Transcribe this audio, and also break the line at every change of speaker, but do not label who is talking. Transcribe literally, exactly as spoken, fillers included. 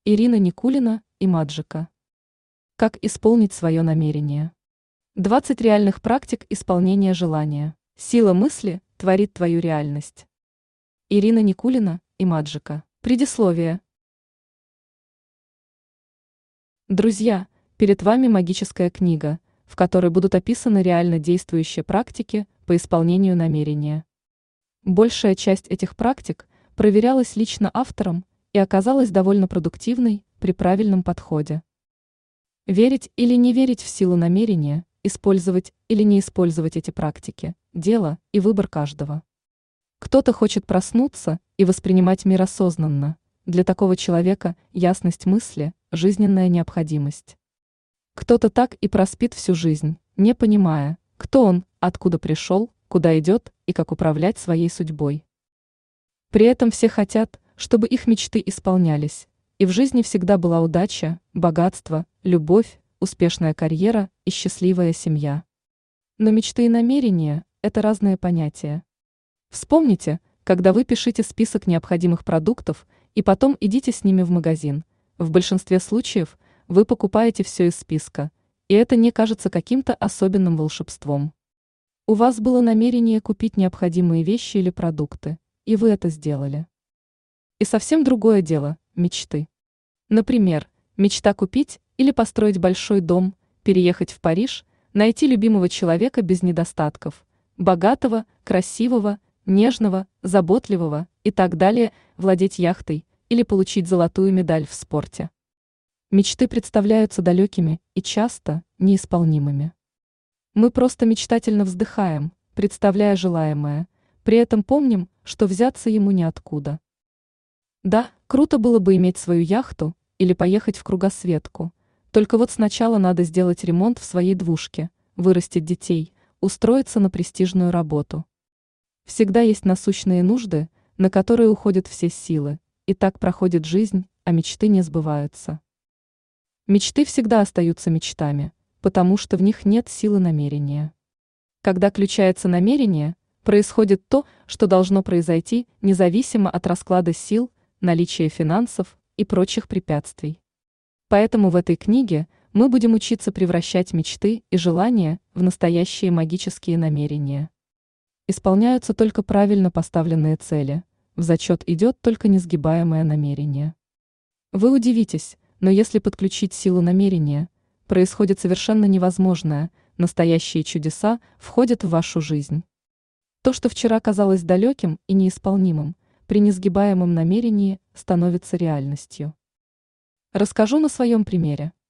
Ирина Никулина и Маджика. Как исполнить свое намерение? двадцать реальных практик исполнения желания. Сила мысли творит твою реальность. Ирина Никулина и Маджика. Предисловие. Друзья, перед вами магическая книга, в которой будут описаны реально действующие практики по исполнению намерения. Большая часть этих практик проверялась лично автором и оказалась довольно продуктивной при правильном подходе. Верить или не верить в силу намерения, использовать или не использовать эти практики – дело и выбор каждого. Кто-то хочет проснуться и воспринимать мир осознанно. Для такого человека ясность мысли – жизненная необходимость. Кто-то так и проспит всю жизнь, не понимая, кто он, откуда пришел, куда идет и как управлять своей судьбой. При этом все хотят, чтобы их мечты исполнялись, и в жизни всегда была удача, богатство, любовь, успешная карьера и счастливая семья. Но мечты и намерения – это разные понятия. Вспомните, когда вы пишете список необходимых продуктов и потом идите с ними в магазин. В большинстве случаев вы покупаете все из списка, и это не кажется каким-то особенным волшебством. У вас было намерение купить необходимые вещи или продукты, и вы это сделали. И совсем другое дело – мечты. Например, мечта купить или построить большой дом, переехать в Париж, найти любимого человека без недостатков, богатого, красивого, нежного, заботливого и так далее, владеть яхтой или получить золотую медаль в спорте. Мечты представляются далекими и часто неисполнимыми. Мы просто мечтательно вздыхаем, представляя желаемое, при этом помним, что взяться ему неоткуда. Да, круто было бы иметь свою яхту или поехать в кругосветку, только вот сначала надо сделать ремонт в своей двушке, вырастить детей, устроиться на престижную работу. Всегда есть насущные нужды, на которые уходят все силы, и так проходит жизнь, а мечты не сбываются. Мечты всегда остаются мечтами, потому что в них нет силы намерения. Когда включается намерение, происходит то, что должно произойти независимо от расклада сил, наличия финансов и прочих препятствий. Поэтому в этой книге мы будем учиться превращать мечты и желания в настоящие магические намерения. Исполняются только правильно поставленные цели, в зачет идет только несгибаемое намерение. Вы удивитесь, но если подключить силу намерения, происходит совершенно невозможное, настоящие чудеса входят в вашу жизнь. То, что вчера казалось далеким и неисполнимым, при несгибаемом намерении становится реальностью. Расскажу на своем примере.